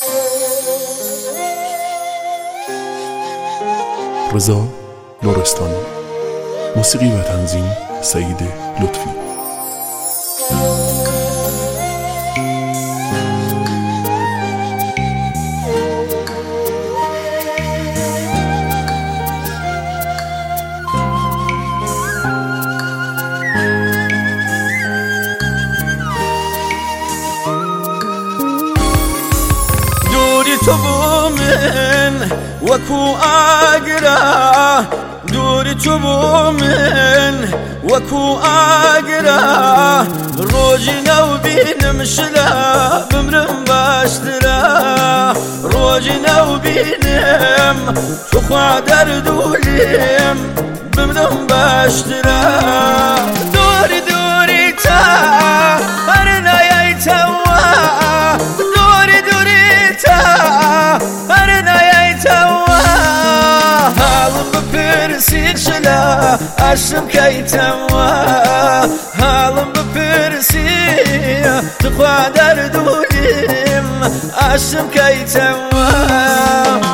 رضا لرستانی، موسیقی و تنظیم سعید لطفی. دوری تو بو من وكو آقرا، دوری تو بو من وكو آقرا، روجي نو بينم شلا بمرم باشترا، روجي نو بينم تخوا دردوليم بمرم باشترا. دوري دوري تا هرنا يتوا، دوري دوري تا هرنا يتوا، هالم بپرسید شلا عشم كيتوا، هالم بپرسید تخوا دردوليم عشم كيتوا.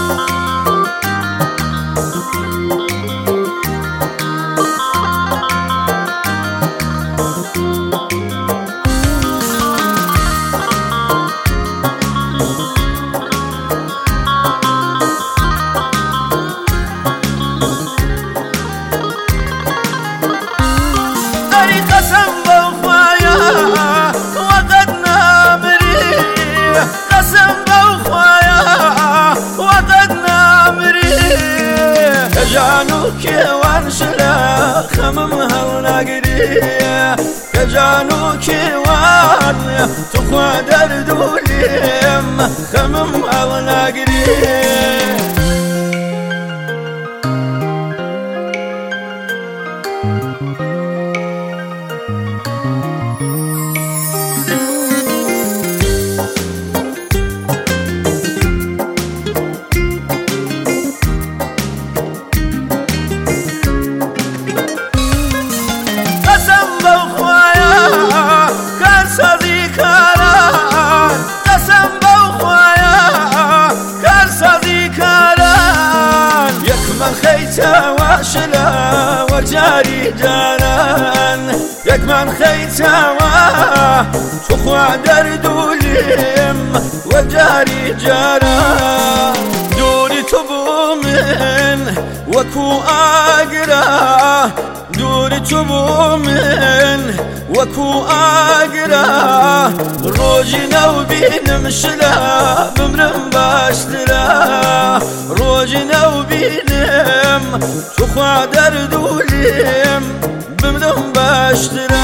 جانو كيوان شلا خمم هالناقري، جانو كيوان تخوا دردوليم خمم هالناقري. واشلا وجاري جانان يك من خيتوا تخوا دردوليم وجاري جانان. دوري تبو من وكو آقرا، دوري تبو من وكو آقرا، روجي نو بينم شلا بمرم باشترا، روجي نو بينم تخوا دردوليم بمرم باشترا.